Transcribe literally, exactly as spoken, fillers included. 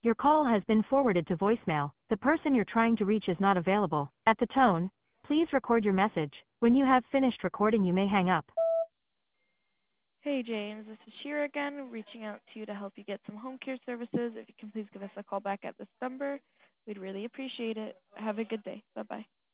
Your call has been forwarded to voicemail. The person you're trying to reach is not available. At the tone, please record your message. When you have finished recording, you may hang up. Hey James, this is Shira again, reaching out to you to help you get some home care services. If you can please give us a call back at this number, we'd really appreciate it. Have a good day. Bye-bye.